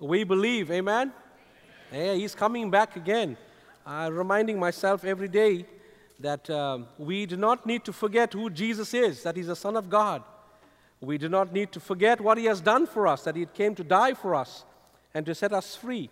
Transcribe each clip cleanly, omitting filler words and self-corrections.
We believe, amen? Yeah, he's coming back again. Reminding myself every day that we do not need to forget who Jesus is, that he's the Son of God. We do not need to forget what he has done for us, that he came to die for us and to set us free.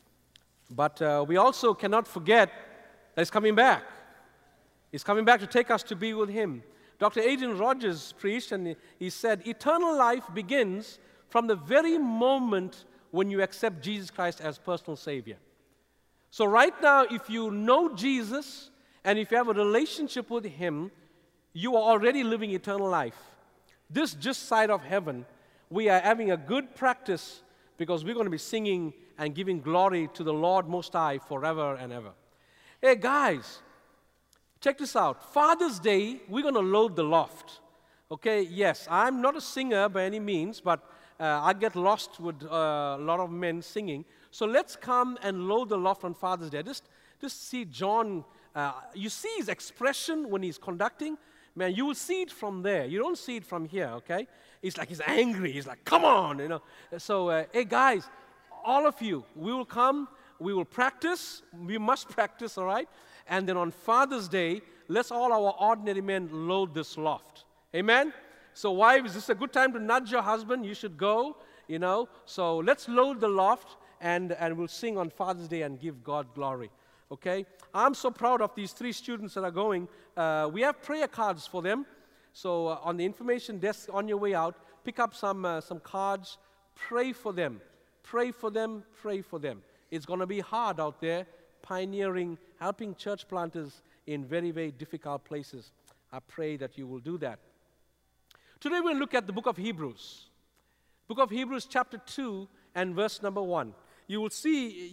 But we also cannot forget that he's coming back. He's coming back to take us to be with him. Dr. Adrian Rogers preached, and he said, eternal life begins from the very moment when you accept Jesus Christ as personal Savior. So right now, if you know Jesus and if you have a relationship with him, you are already living eternal life. This just side of heaven, we are having a good practice because we're going to be singing and giving glory to the Lord Most High forever and ever. Hey guys, check this out. Father's Day, we're going to load the loft. Okay, yes, I'm not a singer by any means, but I get lost with a lot of men singing. So let's come and load the loft on Father's Day. Just see John, you see his expression when he's conducting. Man, you will see it from there. You don't see it from here, okay? It's like he's angry. He's like, come on, you know. So, hey, guys, all of you, we will come. We will practice. We must practice, all right? And then on Father's Day, let's all our ordinary men load this loft. Amen? So wives, this is a good time to nudge your husband. You should go, you know. So let's load the loft, and we'll sing on Father's Day and give God glory. Okay? I'm so proud of these 3 students that are going. We have prayer cards for them. So on the information desk on your way out, pick up some cards. Pray for them. Pray for them. Pray for them. It's going to be hard out there, pioneering, helping church planters in very, very difficult places. I pray that you will do that. Today we'll look at the book of Hebrews. Book of Hebrews chapter 2 and verse number 1. You will see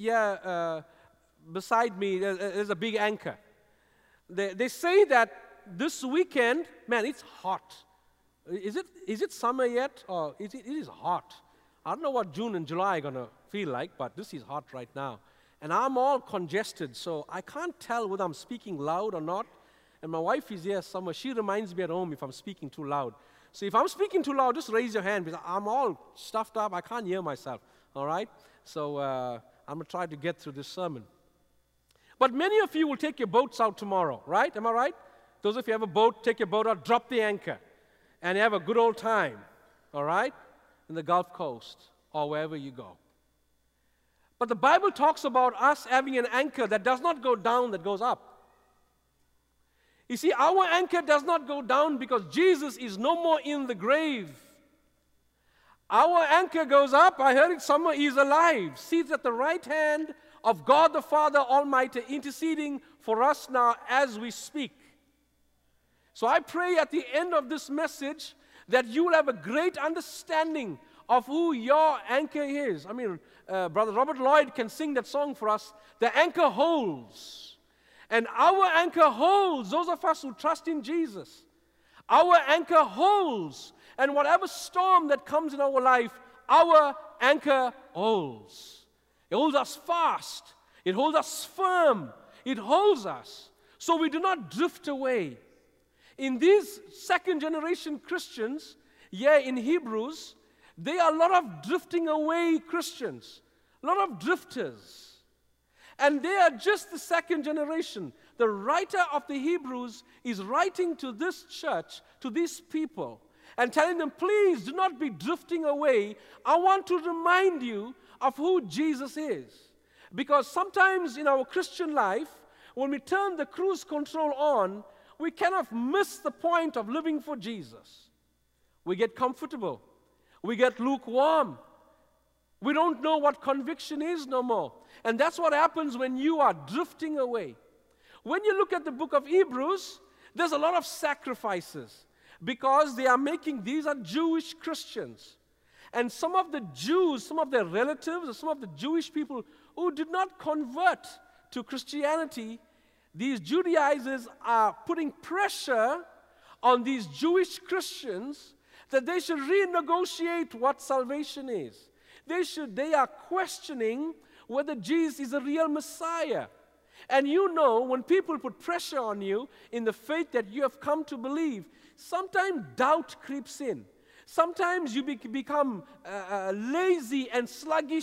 beside me there's a big anchor. They say that this weekend, man, it's hot. Is it summer yet? Or it is hot. I don't know what June and July are going to feel like, but this is hot right now. And I'm all congested, so I can't tell whether I'm speaking loud or not. And my wife is here somewhere. She reminds me at home if I'm speaking too loud. So if I'm speaking too loud, just raise your hand, because I'm all stuffed up. I can't hear myself, all right? So I'm going to try to get through this sermon. But many of you will take your boats out tomorrow, right? Am I right? Those of you have a boat, take your boat out, drop the anchor, and have a good old time, all right? In the Gulf Coast or wherever you go. But the Bible talks about us having an anchor that does not go down, that goes up. You see, our anchor does not go down because Jesus is no more in the grave. Our anchor goes up. I heard it somewhere. He is alive, seated at the right hand of God the Father Almighty, interceding for us now as we speak. So I pray at the end of this message that you will have a great understanding of who your anchor is. I mean, Brother Robert Lloyd can sing that song for us. The anchor holds. And our anchor holds those of us who trust in Jesus. Our anchor holds. And whatever storm that comes in our life, our anchor holds. It holds us fast. It holds us firm. It holds us. So we do not drift away. In these second-generation Christians, in Hebrews, they are a lot of drifting away Christians. A lot of drifters. And they are just the second generation. The writer of the Hebrews is writing to this church, to these people, and telling them, please do not be drifting away. I want to remind you of who Jesus is. Because sometimes in our Christian life, when we turn the cruise control on, we kind of miss the point of living for Jesus. We get comfortable. We get lukewarm. We don't know what conviction is no more. And that's what happens when you are drifting away. When you look at the book of Hebrews, there's a lot of sacrifices because these are Jewish Christians. And some of the Jews, some of their relatives, some of the Jewish people who did not convert to Christianity, these Judaizers are putting pressure on these Jewish Christians that they should renegotiate what salvation is. They are questioning whether Jesus is a real Messiah. And you know, when people put pressure on you in the faith that you have come to believe, sometimes doubt creeps in. Sometimes you become lazy and sluggish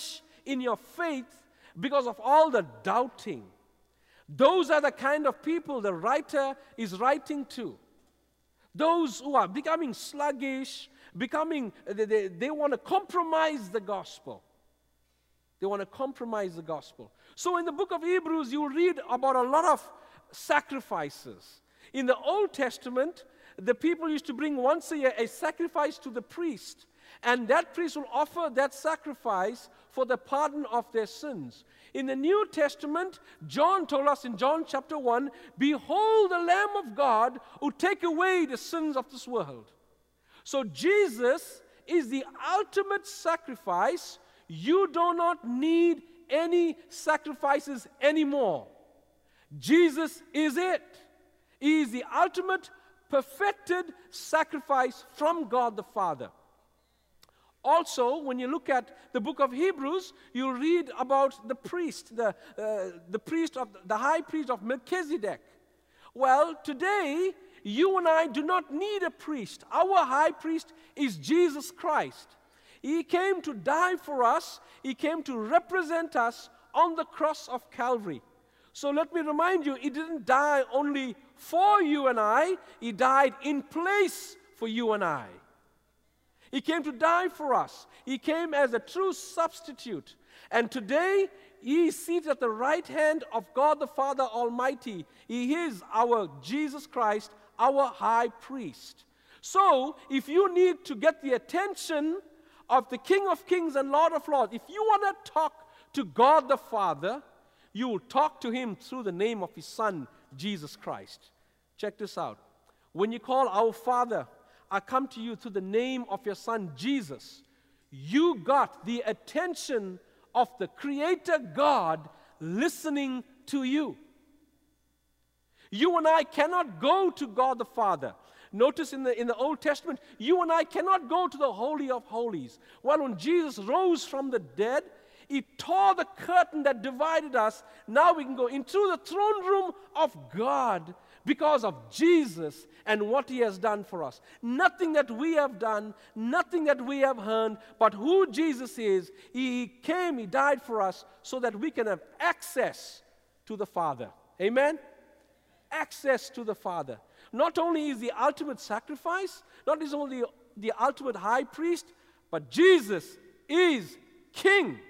in your faith because of all the doubting. Those are the kind of people the writer is writing to. Those who are becoming sluggish, they want to compromise the gospel. They want to compromise the gospel. So in the book of Hebrews, you read about a lot of sacrifices. In the Old Testament, the people used to bring once a year a sacrifice to the priest. And that priest will offer that sacrifice for the pardon of their sins. In the New Testament, John told us in John chapter 1, "Behold the Lamb of God who take away the sins of this world." So Jesus is the ultimate sacrifice. You do not need any sacrifices anymore. Jesus is it. He is the ultimate perfected sacrifice from God the Father. Also, when you look at the book of Hebrews, you read about the priest, the high priest of Melchizedek. Well, today, you and I do not need a priest. Our high priest is Jesus Christ. He came to die for us. He came to represent us on the cross of Calvary. So let me remind you, He didn't die only for you and I. He died in place for you and I. He came to die for us. He came as a true substitute. And today, He is seated at the right hand of God the Father Almighty. He is our Jesus Christ, our high priest. So, if you need to get the attention of the King of Kings and Lord of Lords, if you want to talk to God the Father, you will talk to Him through the name of His Son, Jesus Christ. Check this out. When you call our Father, "I come to you through the name of your Son, Jesus," you got the attention of the Creator God listening to you. You and I cannot go to God the Father. Notice in the Old Testament, you and I cannot go to the Holy of Holies. Well, when Jesus rose from the dead, He tore the curtain that divided us. Now we can go into the throne room of God because of Jesus and what He has done for us. Nothing that we have done, nothing that we have earned, but who Jesus is. He came, He died for us so that we can have access to the Father. Amen? Access to the Father. Not only is the ultimate sacrifice, not is only the ultimate high priest, but Jesus is King,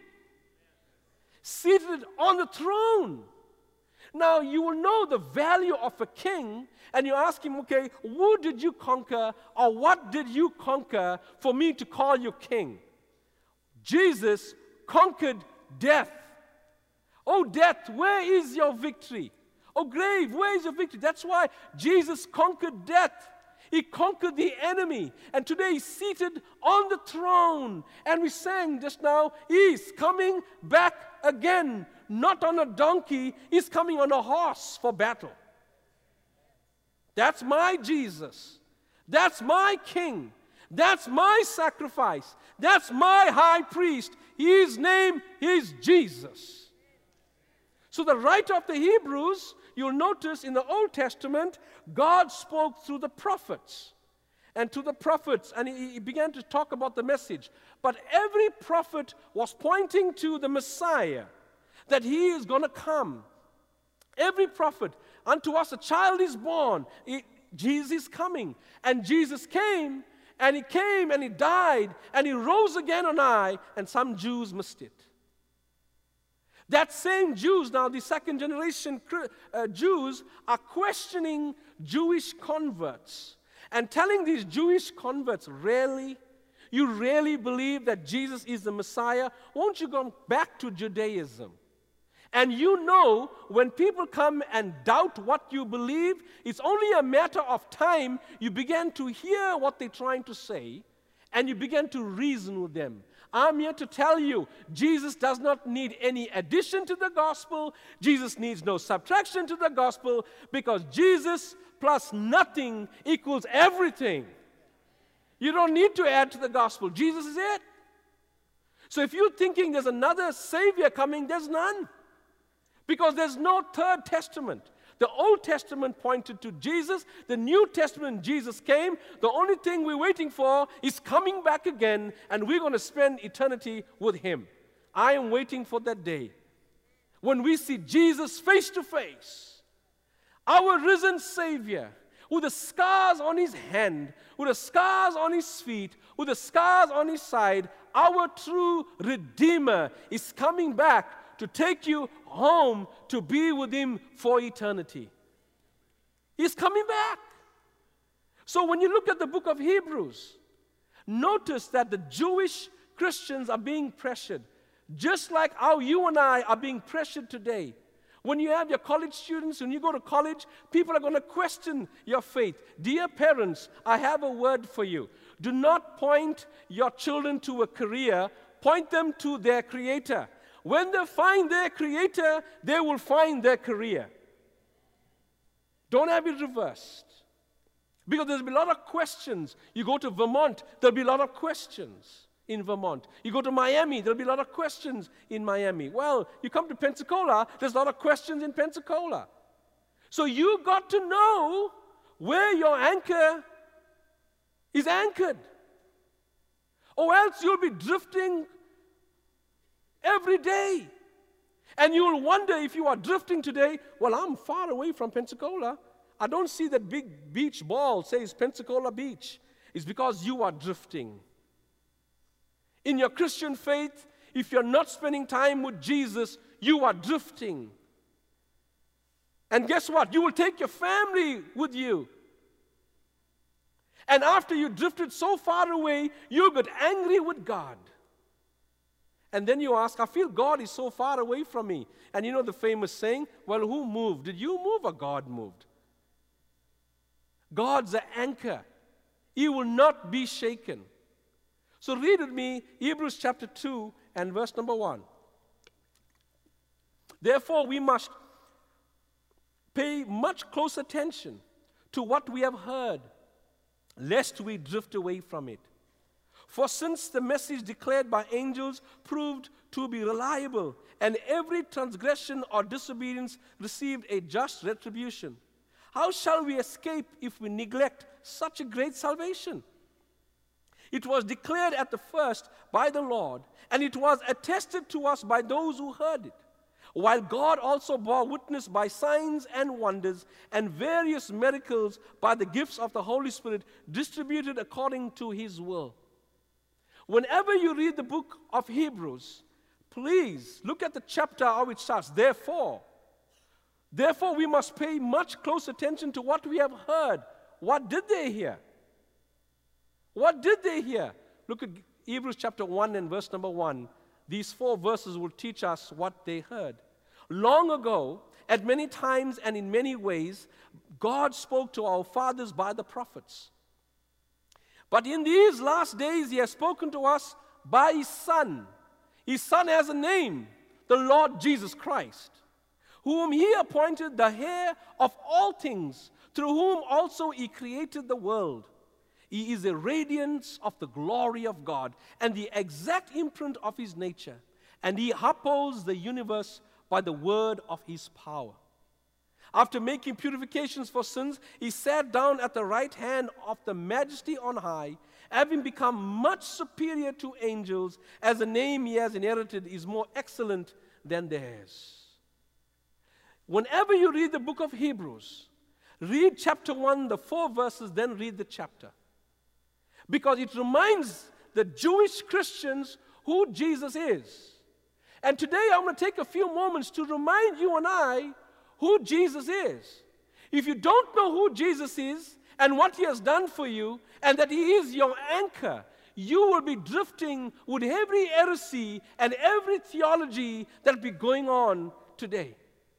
seated on the throne. Now, you will know the value of a king, and you ask him, okay, who did you conquer, or what did you conquer for me to call you king? Jesus conquered death. Oh, death, where is your victory? Oh, grave, where is your victory? That's why Jesus conquered death. He conquered the enemy. And today He's seated on the throne. And we sang just now, He's coming back again. Not on a donkey, He's coming on a horse for battle. That's my Jesus. That's my King. That's my sacrifice. That's my high priest. His name is Jesus. So the writer of the Hebrews, you'll notice in the Old Testament, God spoke through the prophets. And to the prophets, and he began to talk about the message. But every prophet was pointing to the Messiah, that He is going to come. Every prophet, unto us a child is born. Jesus is coming. And Jesus came, and He died, and He rose again on high, and some Jews missed it. That same Jews, now the second generation Jews, are questioning Jewish converts and telling these Jewish converts, really? You really believe that Jesus is the Messiah? Won't you go back to Judaism? And you know, when people come and doubt what you believe, it's only a matter of time you begin to hear what they're trying to say, and you begin to reason with them. I'm here to tell you, Jesus does not need any addition to the gospel. Jesus needs no subtraction to the gospel, because Jesus plus nothing equals everything. You don't need to add to the gospel. Jesus is it. So if you're thinking there's another Savior coming, there's none. Because there's no third testament. The Old Testament pointed to Jesus. The New Testament, Jesus came. The only thing we're waiting for is coming back again, and we're going to spend eternity with Him. I am waiting for that day when we see Jesus face to face, our risen Savior, with the scars on his hand, with the scars on his feet, with the scars on his side. Our true Redeemer is coming back to take you home to be with him for eternity. He's coming back. So when you look at the book of Hebrews, notice that the Jewish Christians are being pressured, just like how you and I are being pressured today. When you have your college students, when you go to college, people are going to question your faith. Dear parents, I have a word for you. Do not point your children to a career, point them to their Creator. When they find their Creator, they will find their career. Don't have it reversed. Because there'll be a lot of questions. You go to Vermont, there'll be a lot of questions in Vermont. You go to Miami, there'll be a lot of questions in Miami. Well, you come to Pensacola, there's a lot of questions in Pensacola. So you got to know where your anchor is anchored. Or else you'll be drifting every day. And you'll wonder if you are drifting today, well, I'm far away from Pensacola. I don't see that big beach ball says Pensacola Beach. It's because you are drifting. In your Christian faith, if you're not spending time with Jesus, you are drifting. And guess what? You will take your family with you. And after you drifted so far away, you'll get angry with God. And then you ask, I feel God is so far away from me. And you know the famous saying, well, who moved? Did you move or God moved? God's the anchor. He will not be shaken. So read with me Hebrews chapter 2 and verse number 1. Therefore, we must pay much close attention to what we have heard, lest we drift away from it. For since the message declared by angels proved to be reliable, and every transgression or disobedience received a just retribution, how shall we escape if we neglect such a great salvation? It was declared at the first by the Lord, and it was attested to us by those who heard it, while God also bore witness by signs and wonders and various miracles by the gifts of the Holy Spirit distributed according to his will. Whenever you read the book of Hebrews, please look at the chapter how it starts. Therefore, we must pay much close attention to what we have heard. What did they hear? What did they hear? Look at Hebrews chapter 1 and verse number 1. These 4 verses will teach us what they heard. Long ago, at many times and in many ways, God spoke to our fathers by the prophets. But in these last days, he has spoken to us by his Son. His Son has a name, the Lord Jesus Christ, whom he appointed the heir of all things, through whom also he created the world. He is the radiance of the glory of God and the exact imprint of his nature, and he upholds the universe by the word of his power. After making purifications for sins, he sat down at the right hand of the Majesty on high, having become much superior to angels, as the name he has inherited is more excellent than theirs. Whenever you read the book of Hebrews, read chapter 1, the 4 verses, then read the chapter. Because it reminds the Jewish Christians who Jesus is. And today I'm going to take a few moments to remind you and I who Jesus is. If you don't know who Jesus is and what he has done for you, and that he is your anchor, you will be drifting with every heresy and every theology that will be going on today.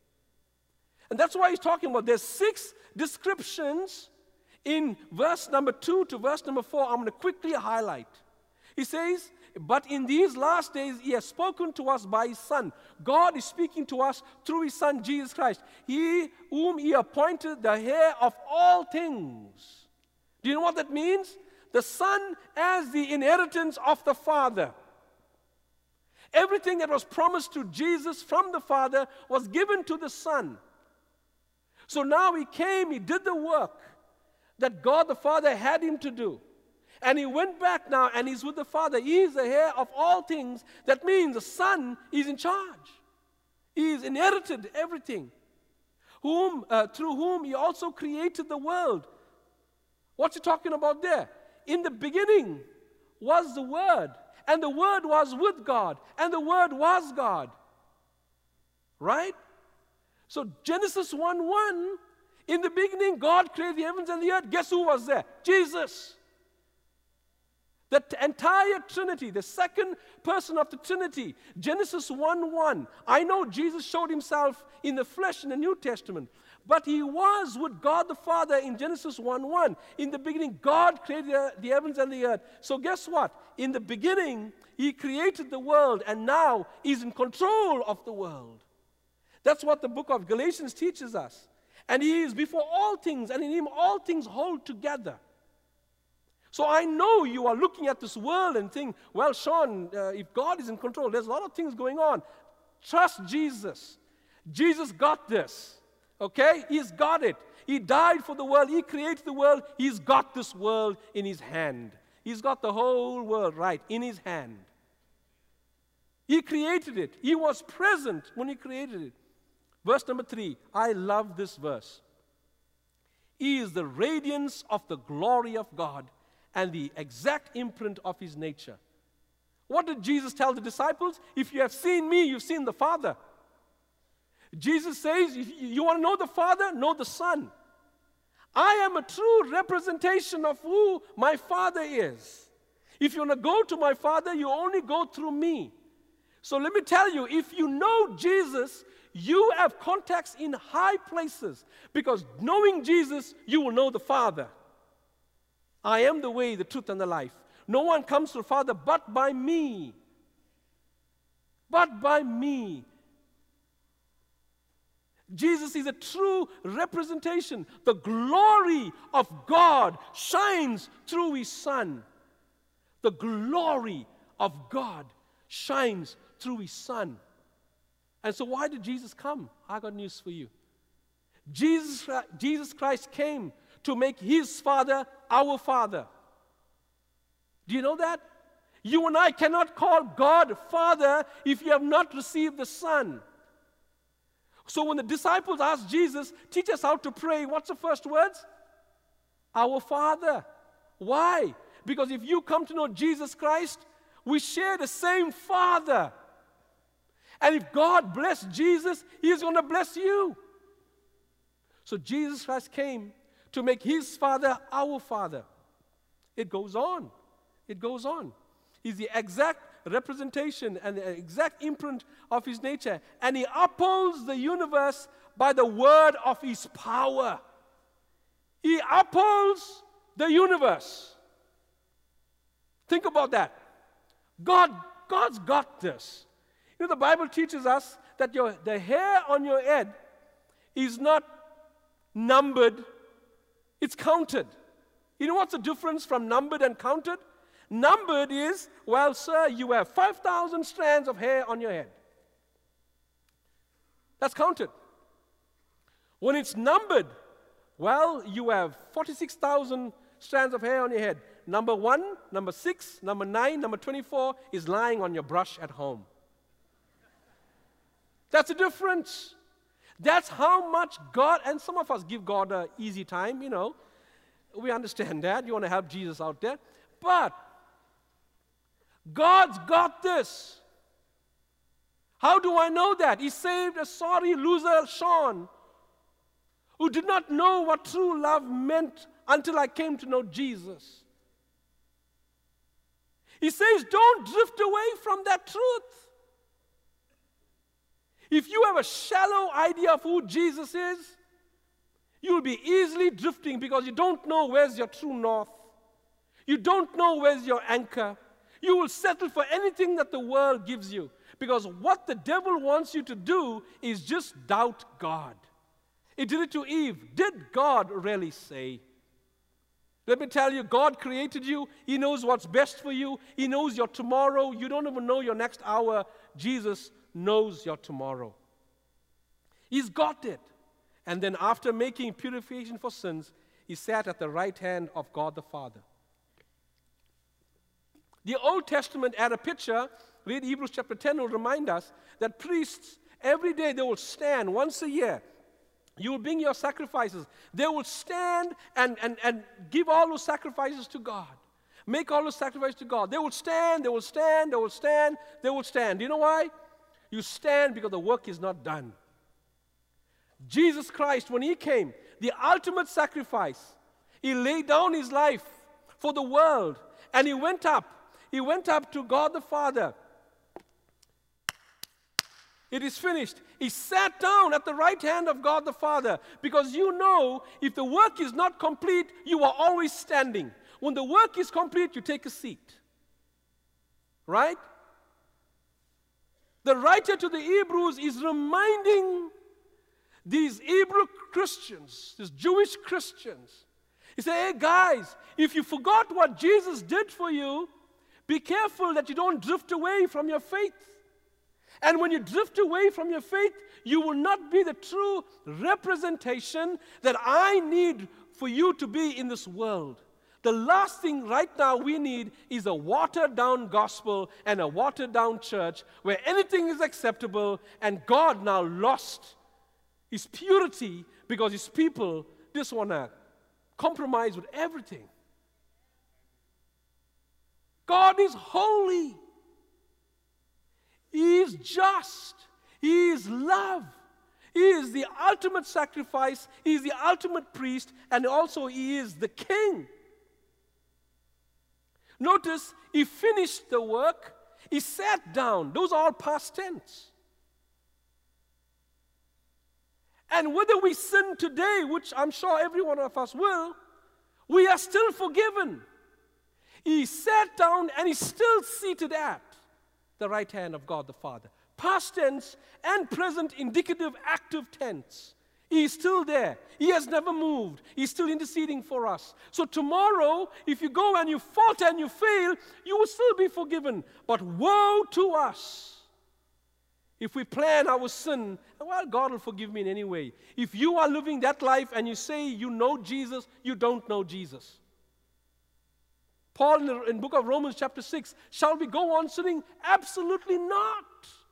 And that's why he's talking about there's 6 descriptions in verse number 2 to verse number 4. I'm going to quickly highlight. He says, but in these last days he has spoken to us by his Son. God is speaking to us through his Son, Jesus Christ. He whom he appointed the heir of all things. Do you know what that means? The Son as the inheritance of the Father. Everything that was promised to Jesus from the Father was given to the Son. So now he came, he did the work that God the Father had him to do. And he went back now and he's with the Father. He is the heir of all things. That means the Son is in charge. He's inherited everything. Through whom he also created the world. What's he talking about there? In the beginning was the Word, and the Word was with God, and the Word was God. Right? So Genesis 1:1, in the beginning God created the heavens and the earth. Guess who was there? Jesus. The entire Trinity, the second person of the Trinity. Genesis 1:1. I know Jesus showed himself in the flesh in the New Testament, but he was with God the Father in Genesis 1:1. In the beginning, God created the heavens and the earth. So guess what? In the beginning, he created the world, and now he's in control of the world. That's what the book of Galatians teaches us. And he is before all things, and in him all things hold together. So I know you are looking at this world and think, well, Sean, if God is in control, there's a lot of things going on. Trust Jesus. Jesus got this. Okay? He's got it. He died for the world. He created the world. He's got this world in his hand. He's got the whole world right in his hand. He created it. He was present when he created it. Verse number 3. I love this verse. He is the radiance of the glory of God and the exact imprint of his nature. What did Jesus tell the disciples? If you have seen me, you've seen the Father. Jesus says, if you want to know the Father, know the Son. I am a true representation of who my Father is. If you want to go to my Father, you only go through me. So let me tell you, if you know Jesus, you have contacts in high places, because knowing Jesus, you will know the Father. I am the way, the truth, and the life. No one comes to the Father but by me. But by me. Jesus is a true representation. The glory of God shines through his Son. The glory of God shines through his Son. And so why did Jesus come? I got news for you. Jesus Christ came to make his Father our Father. Do you know that? You and I cannot call God Father if you have not received the Son. So when the disciples asked Jesus, teach us how to pray, what's the first words? Our Father. Why? Because if you come to know Jesus Christ, we share the same Father. And if God blessed Jesus, he is going to bless you. So Jesus Christ came to make his Father our Father. It goes on. It goes on. He's the exact representation and the exact imprint of his nature. And he upholds the universe by the word of his power. He upholds the universe. Think about that. God's got this. You know, the Bible teaches us that the hair on your head is not numbered, it's counted. You know what's the difference from numbered and counted? Numbered is, well, sir, you have 5,000 strands of hair on your head. That's counted. When it's numbered, well, you have 46,000 strands of hair on your head. Number 1, number 6, number 9, number 24 is lying on your brush at home. That's the difference. That's how much God, and some of us give God an easy time, you know. We understand that. You want to help Jesus out there. But God's got this. How do I know that? He saved a sorry loser, Sean, who did not know what true love meant until I came to know Jesus. He says, don't drift away from that truth. If you have a shallow idea of who Jesus is, you'll be easily drifting because you don't know where's your true north. You don't know where's your anchor. You will settle for anything that the world gives you, because what the devil wants you to do is just doubt God. He did it to Eve. Did God really say? Let me tell you, God created you. He knows what's best for you. He knows your tomorrow. You don't even know your next hour. Jesus knows your tomorrow. He's got it. And then after making purification for sins, he sat at the right hand of God the Father. The Old Testament had a picture, read Hebrews chapter 10, will remind us that priests, every day they will stand once a year. You will bring your sacrifices. They will stand and give all those sacrifices to God. Make all those sacrifices to God. They will stand, they will stand, they will stand, they will stand. Do you know why? You stand because the work is not done. Jesus Christ, when He came, the ultimate sacrifice, He laid down His life for the world, and He went up. He went up to God the Father. It is finished. He sat down at the right hand of God the Father, because you know, if the work is not complete, you are always standing. When the work is complete, you take a seat. Right? The writer to the Hebrews is reminding these Hebrew Christians, these Jewish Christians. He said, hey guys, if you forgot what Jesus did for you, be careful that you don't drift away from your faith. And when you drift away from your faith, you will not be the true representation that I need for you to be in this world. The last thing right now we need is a watered-down gospel and a watered-down church where anything is acceptable, and God now lost His purity because His people just want to compromise with everything. God is holy. He is just. He is love. He is the ultimate sacrifice. He is the ultimate priest. And also He is the king. Notice, He finished the work. He sat down. Those are all past tense. And whether we sin today, which I'm sure every one of us will, we are still forgiven. He sat down and He's still seated at the right hand of God the Father. Past tense and present indicative active tense. He is still there. He has never moved. He's still interceding for us. So tomorrow, if you go and you falter and you fail, you will still be forgiven. But woe to us if we plan our sin, well, God will forgive me in any way. If you are living that life and you say you know Jesus, you don't know Jesus. Paul in the book of Romans chapter 6, shall we go on sinning? Absolutely not.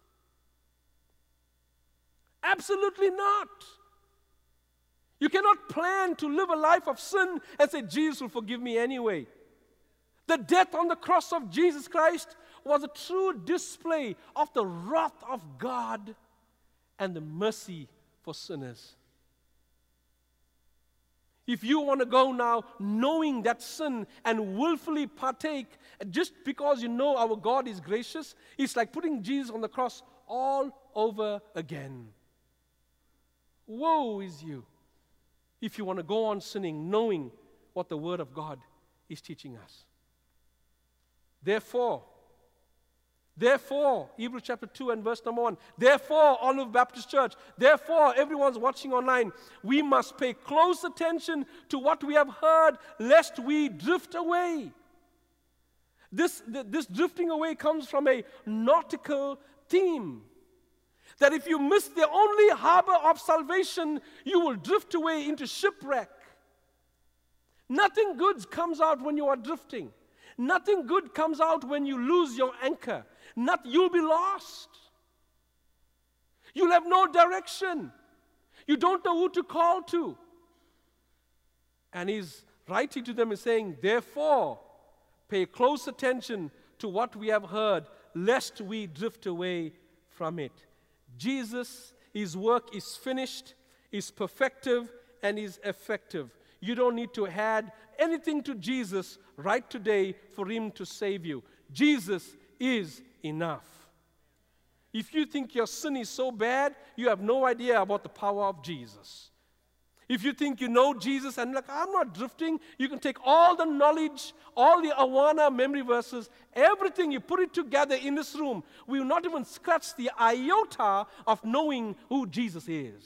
Absolutely not. You cannot plan to live a life of sin and say, Jesus will forgive me anyway. The death on the cross of Jesus Christ was a true display of the wrath of God and the mercy for sinners. If you want to go now knowing that sin and willfully partake just because you know our God is gracious, it's like putting Jesus on the cross all over again. Woe is you if you want to go on sinning knowing what the Word of God is teaching us. Therefore, Hebrews chapter 2 and verse number 1, therefore, Olive Baptist Church, therefore, everyone's watching online, we must pay close attention to what we have heard, lest we drift away. This drifting away comes from a nautical theme. That if you miss the only harbor of salvation, you will drift away into shipwreck. Nothing good comes out when you are drifting. Nothing good comes out when you lose your anchor. You'll be lost. You'll have no direction. You don't know who to call to. And He's writing to them and saying, therefore, pay close attention to what we have heard, lest we drift away from it. Jesus, His work is finished, is perfective, and is effective. You don't need to add anything to Jesus right today for Him to save you. Jesus is enough. If you think your sin is so bad, you have no idea about the power of Jesus. If you think you know Jesus and I'm not drifting, you can take all the knowledge, all the Awana memory verses, everything, you put it together in this room. We will not even scratch the iota of knowing who Jesus is.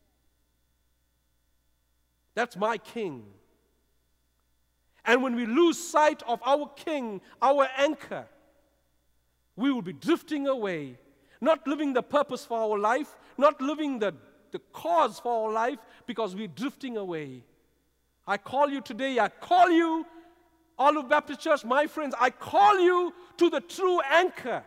That's my King. And when we lose sight of our King, our anchor, we will be drifting away, not living the purpose for our life, not living the cause for our life, because we're drifting away. I call you today, I call you Olive Baptist Church, my friends, I call you to the true anchor,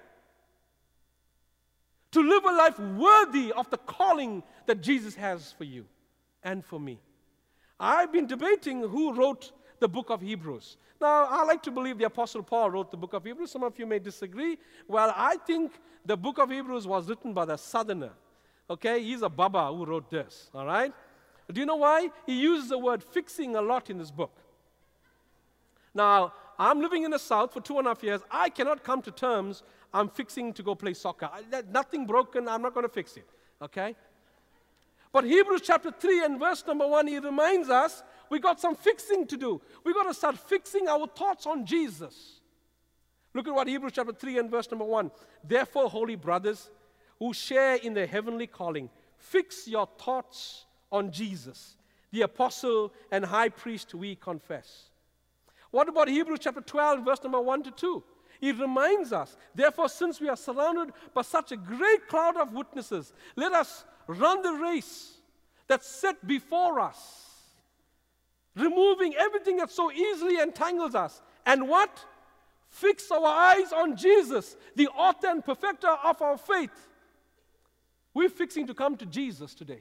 to live a life worthy of the calling that Jesus has for you and for me. I've been debating who wrote the book of Hebrews. Now, I like to believe the Apostle Paul wrote the book of Hebrews. Some of you may disagree. Well, I think the book of Hebrews was written by the Southerner. Okay, he's a Baba who wrote this, all right? Do you know why? He uses the word fixing a lot in this book. Now, I'm living in the South for 2.5 years. I cannot come to terms, I'm fixing to go play soccer. Nothing broken, I'm not going to fix it, okay? But Hebrews chapter 3 and verse number 1, he reminds us we got some fixing to do. We got to start fixing our thoughts on Jesus. Look at what Hebrews chapter 3 and verse number 1. Therefore, holy brothers who share in the heavenly calling, fix your thoughts on Jesus, the apostle and high priest we confess. What about Hebrews chapter 12, verse number 1 to 2? It reminds us, therefore, since we are surrounded by such a great cloud of witnesses, let us run the race that's set before us, removing everything that so easily entangles us. And what? Fix our eyes on Jesus, the author and perfecter of our faith. We're fixing to come to Jesus today.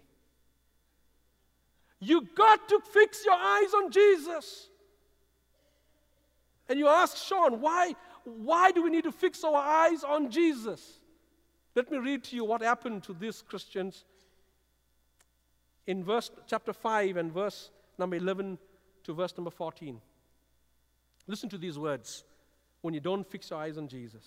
You got to fix your eyes on Jesus. And you ask, Sean, why do we need to fix our eyes on Jesus? Let me read to you what happened to these Christians in chapter 5 and verse number 11 to verse number 14. Listen to these words when you don't fix your eyes on Jesus.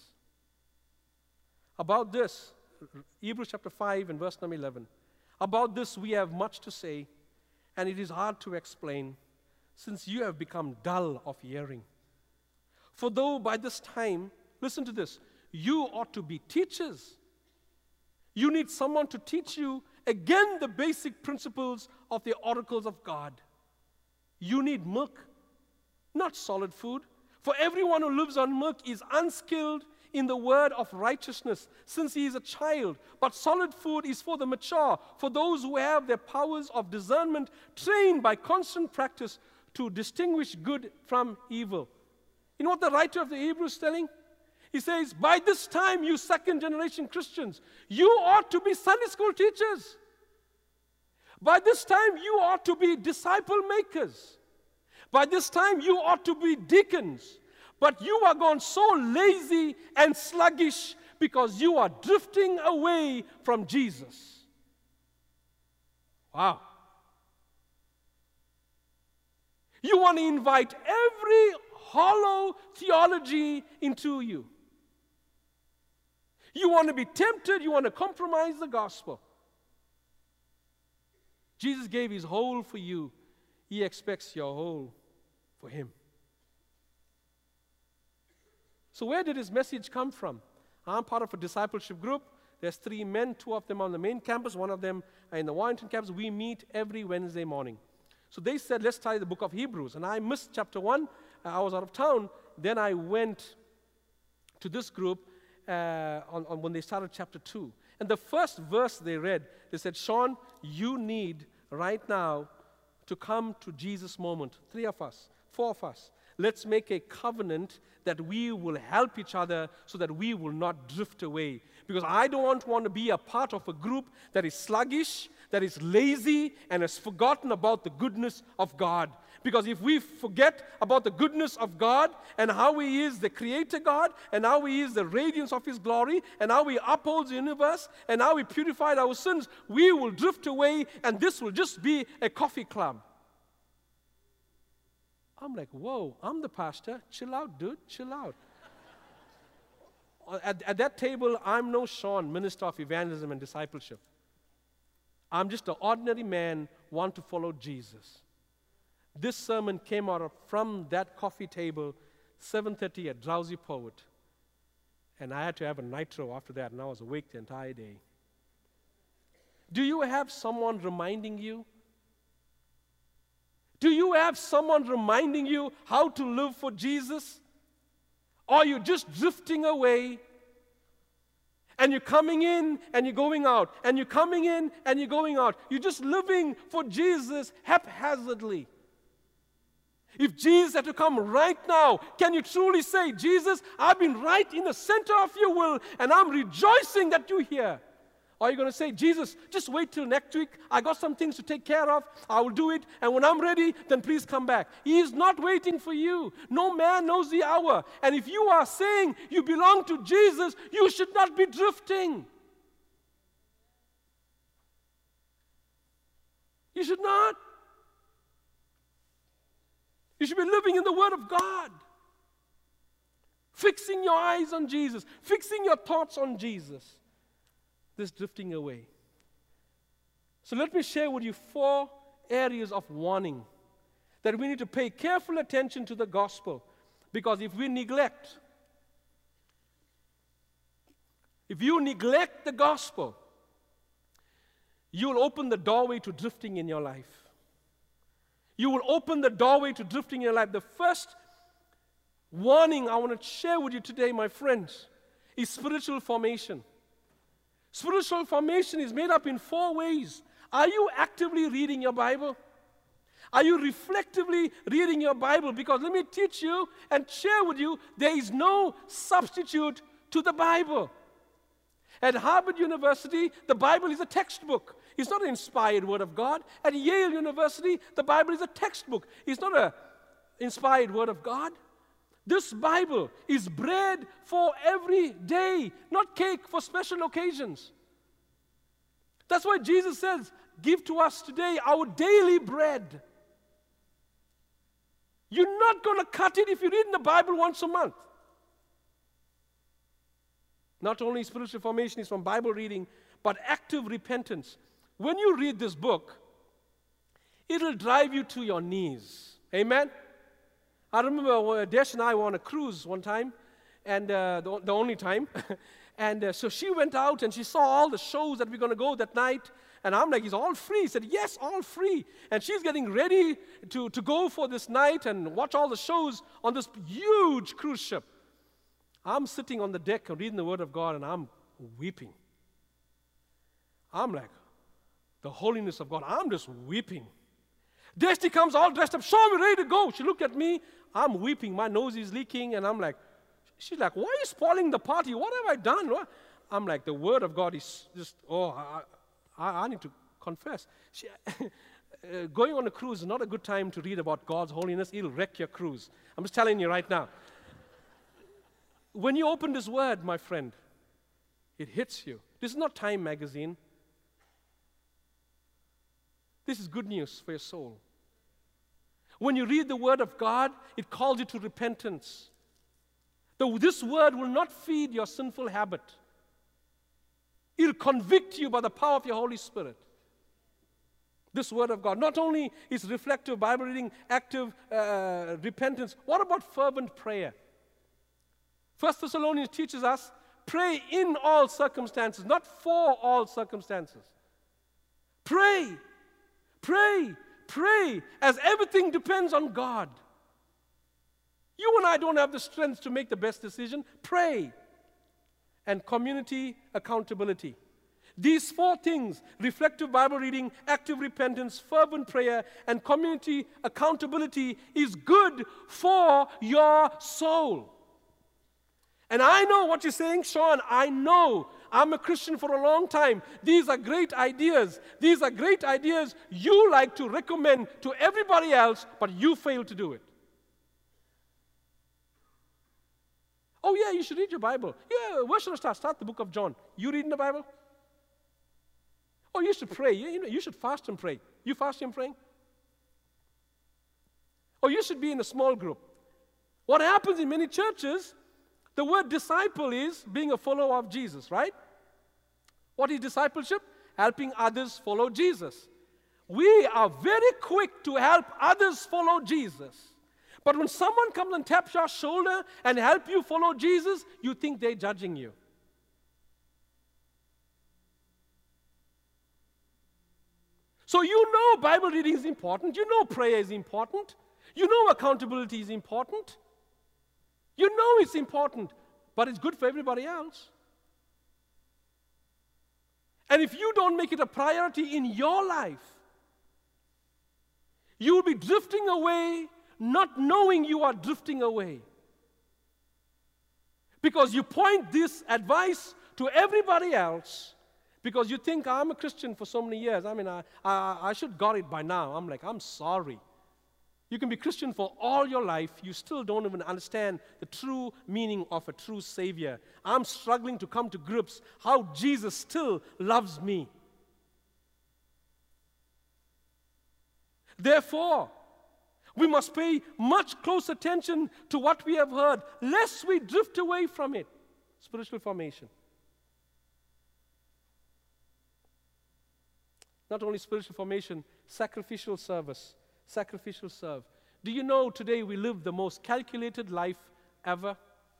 About this, Hebrews chapter 5 and verse number 11. About this we have much to say, and it is hard to explain, since you have become dull of hearing. For though by this time, listen to this, you ought to be teachers. You need someone to teach you again the basic principles of the oracles of God. You need milk, not solid food. For everyone who lives on milk is unskilled in the word of righteousness, since he is a child. But solid food is for the mature, for those who have their powers of discernment trained by constant practice to distinguish good from evil. You know what the writer of the Hebrews is telling? He says, by this time, you second-generation Christians, you ought to be Sunday school teachers. By this time, you ought to be disciple makers. By this time, you ought to be deacons. But you are gone so lazy and sluggish because you are drifting away from Jesus. Wow. You want to invite every hollow theology into you. You want to be tempted, you want to compromise the gospel. Jesus gave his whole for you. He expects your whole for him. So where did his message come from? I'm part of a discipleship group. There's 3 men, 2 of them on the main campus, 1 of them in the Warrington campus. We meet every Wednesday morning. So they said, let's study the book of Hebrews. And I missed chapter 1. I was out of town. Then I went to this group when they started chapter 2. And the first verse they read, they said, Sean, you need right now to come to Jesus' moment. 3 of us, 4 of us. Let's make a covenant that we will help each other so that we will not drift away. Because I don't want to be a part of a group that is sluggish, that is lazy, and has forgotten about the goodness of God. Because if we forget about the goodness of God and how he is the creator God and how he is the radiance of his glory and how he upholds the universe and how he purified our sins, we will drift away and this will just be a coffee club. I'm like, whoa, I'm the pastor. Chill out, dude, chill out. At that table, I'm no Sean, minister of evangelism and discipleship. I'm just an ordinary man, want to follow Jesus. This sermon came out from that coffee table, 7:30 at Drowsy Poet. And I had to have a nitro after that, and I was awake the entire day. Do you have someone reminding you? Do you have someone reminding you how to live for Jesus? Or are you just drifting away? And you're coming in and you're going out. And you're coming in and you're going out. You're just living for Jesus haphazardly. If Jesus had to come right now, can you truly say, Jesus, I've been right in the center of your will, and I'm rejoicing that you're here? Or are you going to say, Jesus, just wait till next week. I got some things to take care of. I will do it. And when I'm ready, then please come back. He is not waiting for you. No man knows the hour. And if you are saying you belong to Jesus, you should not be drifting. You should not. You should be living in the Word of God. Fixing your eyes on Jesus. Fixing your thoughts on Jesus. This drifting away. So let me share with you 4 areas of warning that we need to pay careful attention to the gospel. Because if you neglect the gospel, you will open the doorway to drifting in your life. You will open the doorway to drifting in your life. The first warning I want to share with you today, my friends, is spiritual formation. Spiritual formation is made up in 4 ways. Are you actively reading your Bible? Are you reflectively reading your Bible? Because let me teach you and share with you, there is no substitute to the Bible. At Harvard University, the Bible is a textbook. It's not an inspired word of God. At Yale University, the Bible is a textbook. It's not an inspired word of God. This Bible is bread for every day, not cake for special occasions. That's why Jesus says, give to us today our daily bread. You're not going to cut it if you read in the Bible once a month. Not only spiritual formation is from Bible reading, but active repentance. When you read this book, it'll drive you to your knees. Amen? I remember Desh and I were on a cruise one time, and the only time. And so she went out and she saw all the shows that we're going to go that night. And I'm like, it's all free. He said, yes, all free. And she's getting ready to go for this night and watch all the shows on this huge cruise ship. I'm sitting on the deck reading the Word of God, and I'm weeping. I'm like, the holiness of God. I'm just weeping. Destiny comes all dressed up. Show me, ready to go. She looked at me. I'm weeping. My nose is leaking, and I'm like, she's like, why are you spoiling the party? What have I done? What? I'm like, the Word of God is just, I need to confess. Going on a cruise is not a good time to read about God's holiness. It'll wreck your cruise. I'm just telling you right now. When you open this Word, my friend, it hits you. This is not Time magazine. This is good news for your soul. When you read the Word of God, it calls you to repentance. This Word will not feed your sinful habit. It'll convict you by the power of your Holy Spirit. This Word of God. Not only is reflective Bible reading, active repentance, what about fervent prayer? 1 Thessalonians teaches us, pray in all circumstances, not for all circumstances. Pray, pray, pray, as everything depends on God. You and I don't have the strength to make the best decision. Pray. And community accountability. These 4 things, reflective Bible reading, active repentance, fervent prayer, and community accountability, is good for your soul. And I know what you're saying, Sean. I know. I'm a Christian for a long time. These are great ideas. These are great ideas you like to recommend to everybody else, but you fail to do it. Oh, yeah, you should read your Bible. Yeah, where should I start? Start the book of John. You reading the Bible? Oh, you should pray. You should fast and pray. You fasting and praying? Oh, you should be in a small group. What happens in many churches, the word disciple is being a follower of Jesus, right? What is discipleship? Helping others follow Jesus. We are very quick to help others follow Jesus. But when someone comes and taps your shoulder and help you follow Jesus, you think they're judging you. So you know Bible reading is important. You know prayer is important. You know accountability is important. You know it's important, but it's good for everybody else. And if you don't make it a priority in your life, you will be drifting away, not knowing you are drifting away. Because you point this advice to everybody else because you think, I'm a Christian for so many years. I mean, I should got it by now. I'm like, I'm sorry. You can be Christian for all your life. You still don't even understand the true meaning of a true Savior. I'm struggling to come to grips how Jesus still loves me. Therefore, we must pay much close attention to what we have heard, lest we drift away from it. Spiritual formation. Not only spiritual formation, sacrificial service. Sacrificial serve. Do you know today we live the most calculated life ever?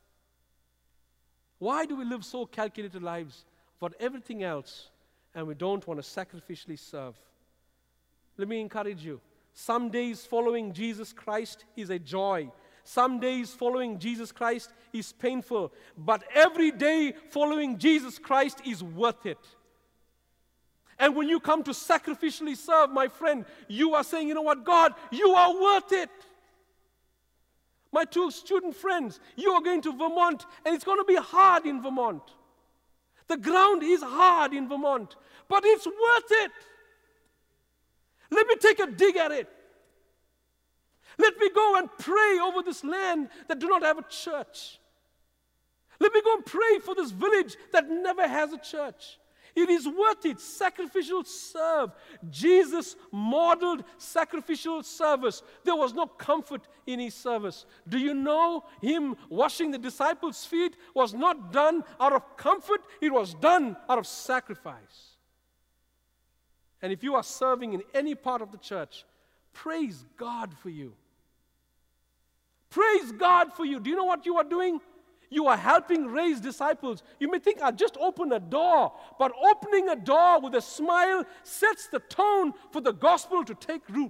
Why do we live so calculated lives about everything else and we don't want to sacrificially serve? Let me encourage you. Some days following Jesus Christ is a joy. Some days following Jesus Christ is painful. But every day following Jesus Christ is worth it. And when you come to sacrificially serve, my friend, you are saying, you know what, God, you are worth it. My two student friends, you are going to Vermont, and it's going to be hard in Vermont. The ground is hard in Vermont, but it's worth it. Let me take a dig at it. Let me go and pray over this land that do not have a church. Let me go and pray for this village that never has a church. It is worth it. Sacrificial serve. Jesus modeled sacrificial service. There was no comfort in his service. Do you know him washing the disciples' feet was not done out of comfort, it was done out of sacrifice. And if you are serving in any part of the church, praise God for you. Praise God for you. Do you know what you are doing? You are helping raise disciples. You may think, I'll just open a door. But opening a door with a smile sets the tone for the gospel to take root.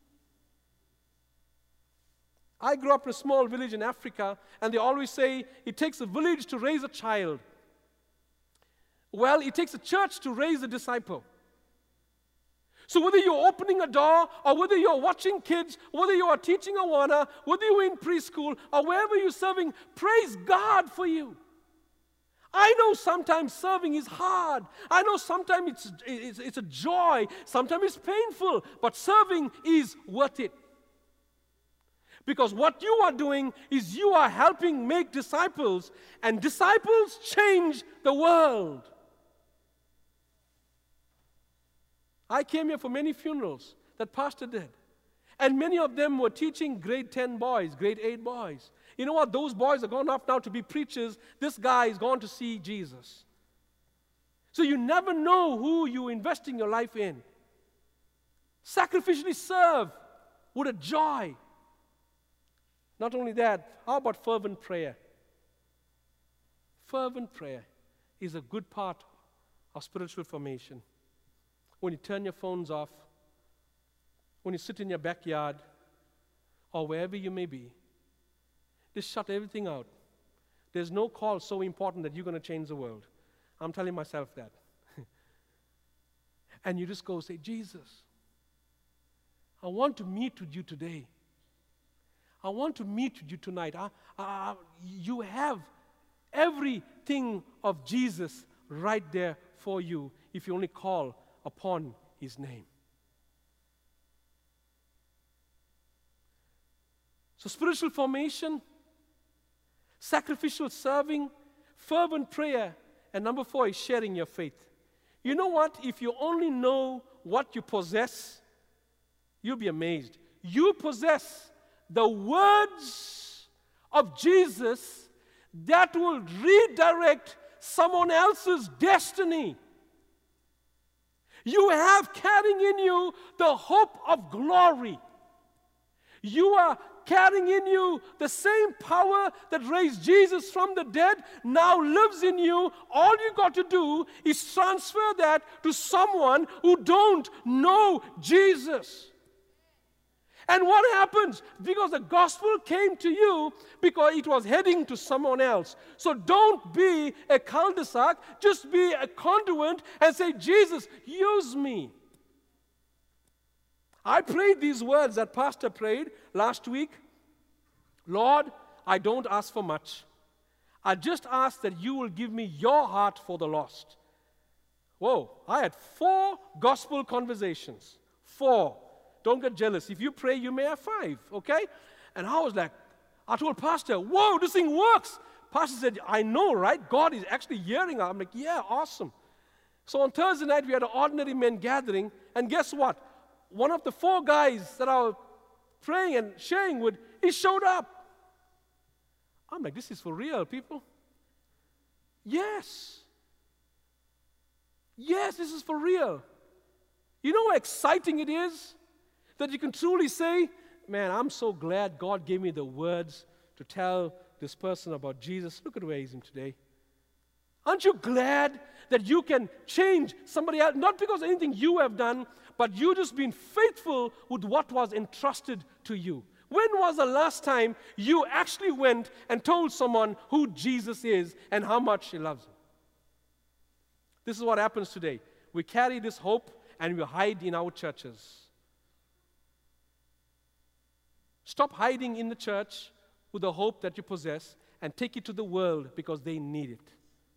I grew up in a small village in Africa, and they always say, it takes a village to raise a child. Well, it takes a church to raise a disciple. So whether you're opening a door, or whether you're watching kids, whether you are teaching Awana, whether you're in preschool, or wherever you're serving, praise God for you. I know sometimes serving is hard. I know sometimes it's a joy. Sometimes it's painful. But serving is worth it. Because what you are doing is you are helping make disciples, and disciples change the world. I came here for many funerals that pastor did. And many of them were teaching grade 10 boys, grade 8 boys. You know what? Those boys are gone off now to be preachers. This guy is gone to see Jesus. So you never know who you're investing your life in. Sacrificially serve with a joy. Not only that, how about fervent prayer? Fervent prayer is a good part of spiritual formation. When you turn your phones off, when you sit in your backyard, or wherever you may be, just shut everything out. There's no call so important that you're going to change the world. I'm telling myself that. And you just go say, Jesus, I want to meet with you today. I want to meet with you tonight. You have everything of Jesus right there for you if you only call upon his name. So spiritual formation, sacrificial serving, fervent prayer, and number 4 is sharing your faith. You know what? If you only know what you possess, you'll be amazed. You possess the words of Jesus that will redirect someone else's destiny. You have carrying in you the hope of glory. You are carrying in you the same power that raised Jesus from the dead now lives in you. All you got to do is transfer that to someone who don't know Jesus. And what happens? Because the gospel came to you because it was heading to someone else. So don't be a cul-de-sac, just be a conduit and say, Jesus, use me. I prayed these words that Pastor prayed last week. Lord, I don't ask for much. I just ask that you will give me your heart for the lost. Whoa, I had 4 gospel conversations. 4. Don't get jealous. If you pray, you may have 5, okay? And I was like, I told Pastor, whoa, this thing works. Pastor said, I know, right? God is actually hearing us. I'm like, yeah, awesome. So on Thursday night, we had an ordinary men gathering, and guess what? One of the 4 guys that I was praying and sharing with, he showed up. I'm like, this is for real, people. Yes. Yes, this is for real. You know how exciting it is that you can truly say, man, I'm so glad God gave me the words to tell this person about Jesus. Look at where he's in today. Aren't you glad that you can change somebody else, not because of anything you have done, but you just being faithful with what was entrusted to you? When was the last time you actually went and told someone who Jesus is and how much he loves him? This is what happens today. We carry this hope and we hide in our churches. Stop hiding in the church with the hope that you possess and take it to the world because they need it.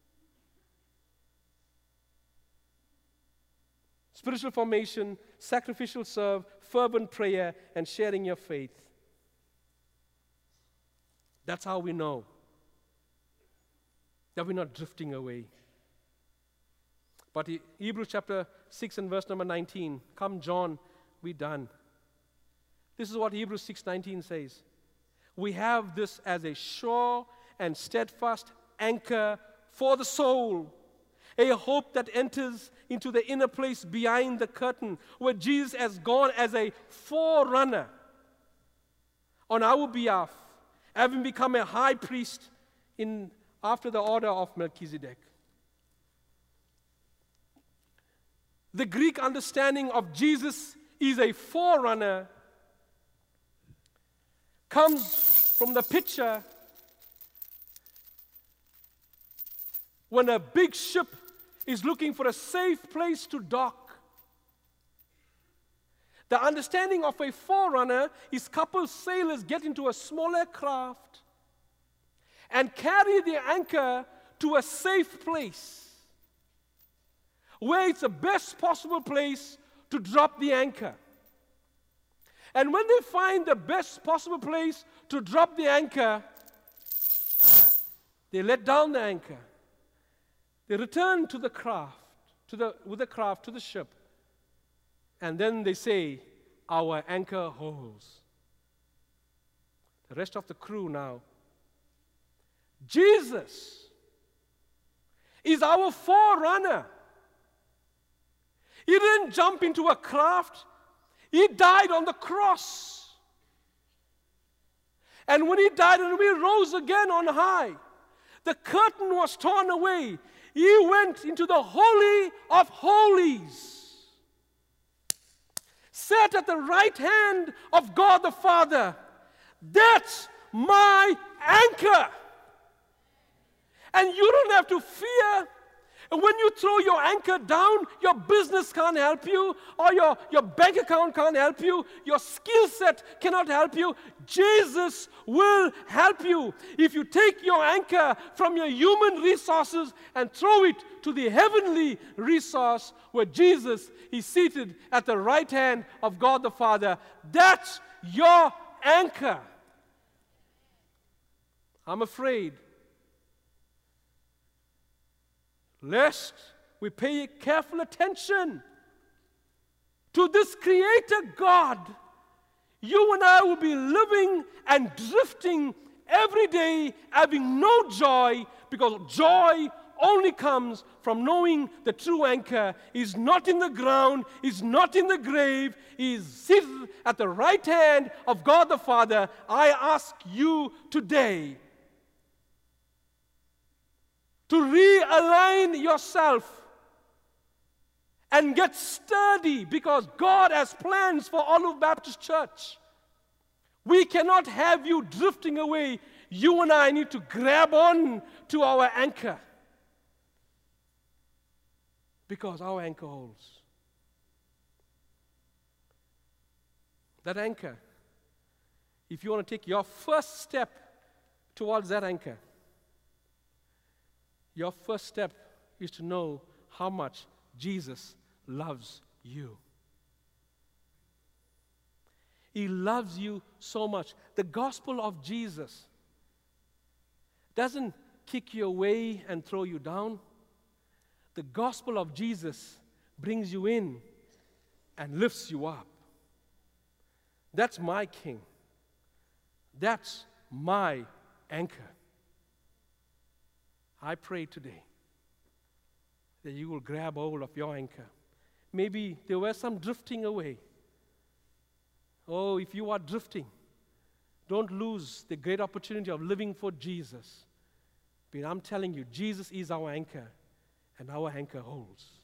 Spiritual formation, sacrificial serve, fervent prayer, and sharing your faith. That's how we know that we're not drifting away. But Hebrews chapter 6 and verse number 19, come John, we're done. This is what Hebrews 6:19 says. We have this as a sure and steadfast anchor for the soul, a hope that enters into the inner place behind the curtain, where Jesus has gone as a forerunner on our behalf, having become a high priest after the order of Melchizedek. The Greek understanding of Jesus is a forerunner comes from the picture when a big ship is looking for a safe place to dock. The understanding of a forerunner is couple sailors get into a smaller craft and carry the anchor to a safe place where it's the best possible place to drop the anchor. And when they find the best possible place to drop the anchor, they let down the anchor. They return to the craft, with the craft to the ship, and then they say, our anchor holds. The rest of the crew now. Jesus is our forerunner. He didn't jump into a craft. He died on the cross. And when he died and we rose again on high, the curtain was torn away. He went into the Holy of Holies, sat at the right hand of God the Father. That's my anchor. And you don't have to fear. And when you throw your anchor down, your business can't help you, or your bank account can't help you, your skill set cannot help you. Jesus will help you. If you take your anchor from your human resources and throw it to the heavenly resource where Jesus is seated at the right hand of God the Father, that's your anchor. I'm afraid lest we pay careful attention to this Creator God, you and I will be living and drifting every day, having no joy, because joy only comes from knowing the true anchor is not in the ground, is not in the grave, is seated at the right hand of God the Father. I ask you today to realign yourself and get sturdy, because God has plans for Olive Baptist Church. We cannot have you drifting away. You and I need to grab on to our anchor, because our anchor holds. That anchor. If you want to take your first step towards that anchor, your first step is to know how much Jesus loves you. He loves you so much. The gospel of Jesus doesn't kick you away and throw you down. The gospel of Jesus brings you in and lifts you up. That's my King. That's my anchor. I pray today that you will grab hold of your anchor. Maybe there were some drifting away. Oh, if you are drifting, don't lose the great opportunity of living for Jesus. But I'm telling you, Jesus is our anchor, and our anchor holds.